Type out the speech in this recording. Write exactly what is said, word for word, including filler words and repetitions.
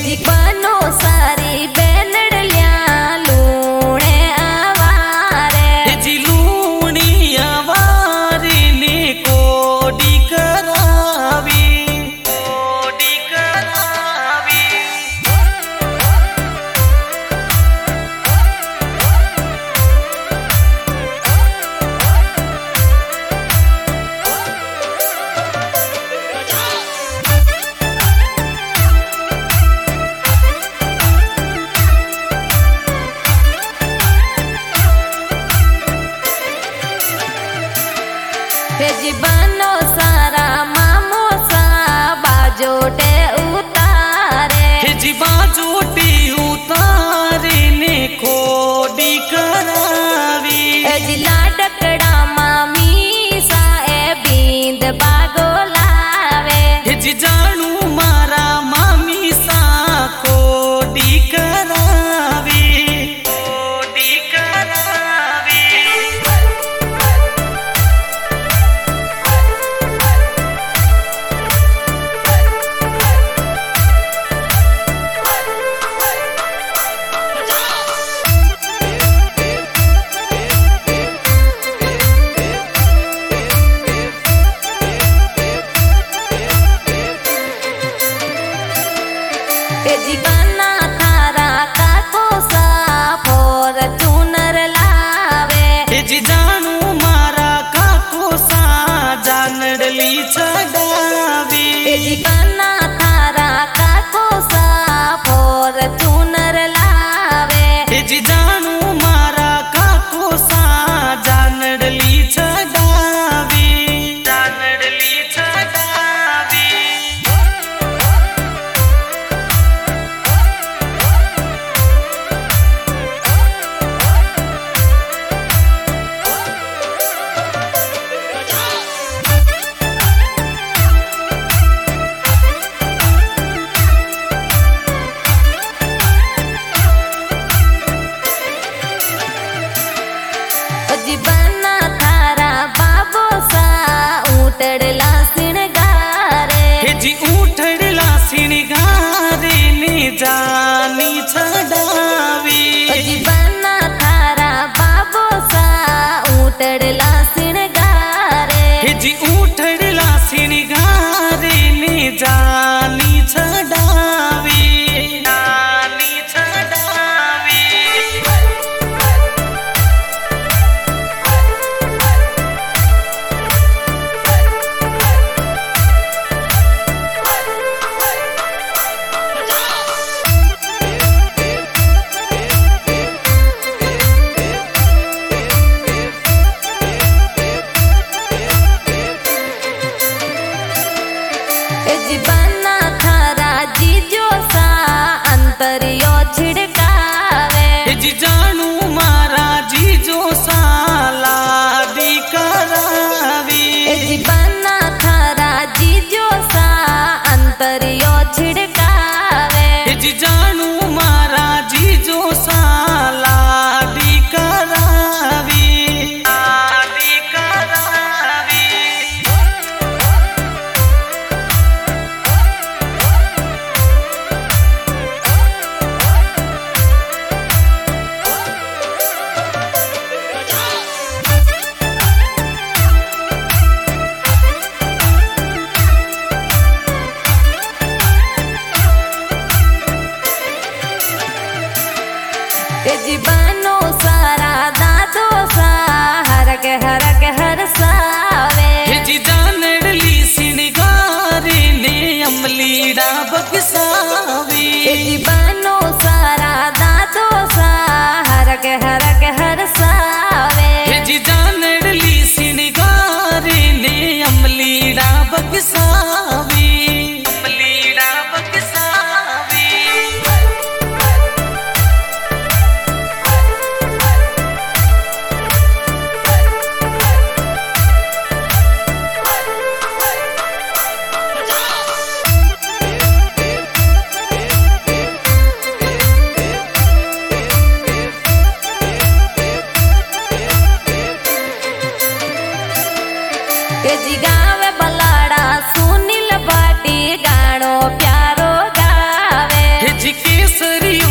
जी बनो सारी बेनड़लिया लूणे आवारे जी लूणी आवारी ने कोडी करावी कोडी करावी जी बनो सारा मामो सा बाजोटे उतारे जी बाजोटी उतारे ने कोडी करावी जी लाडकड़ा मामी सा ए बींद बागो लावे जी जानू मारा मामी सा कोडी करावी कोडी करावी जी बना थारा काको सा फोर चूनर लावे जी जानू मारा काको सा जानड़ली चढ़ावी जी बना थारा काको सा फोर चूनर लावे जी जानू मारा काको सा जानड़ली चढ़ावी जानड़ली चढ़ावी जी बना थारा बाबो सा ऊटड़ला सिणगारे जी ऊठड़ला सिणगारे ने जानी चढ़ावी जी बना थारा बाबो सा ऊटड़ला सिणगारे जी ऊठड़ला सिणगारे ने जानी चढ़ावी जानी चढ़ावी जी बना थारा जीजो सा अंतरियो छिड़कावे जी जानू मारा जीजो सा लादी करावी जी बना थारा जीजो सा अंतरियो छिड़कावे जी जानू मारा जीजो सा लादी करावी लादी करावी जी बनो सारा दादो सा हरक हरक हर सावे जी जानड़ली सिणगारे ने अमलीड़ा बगसावी जी बनो सारा दादो सा हरक हरक हर सावे जी जानड़ली सिणगारे ने अमलीड़ा बगसावी अमलीड़ा बगसावी केसरियो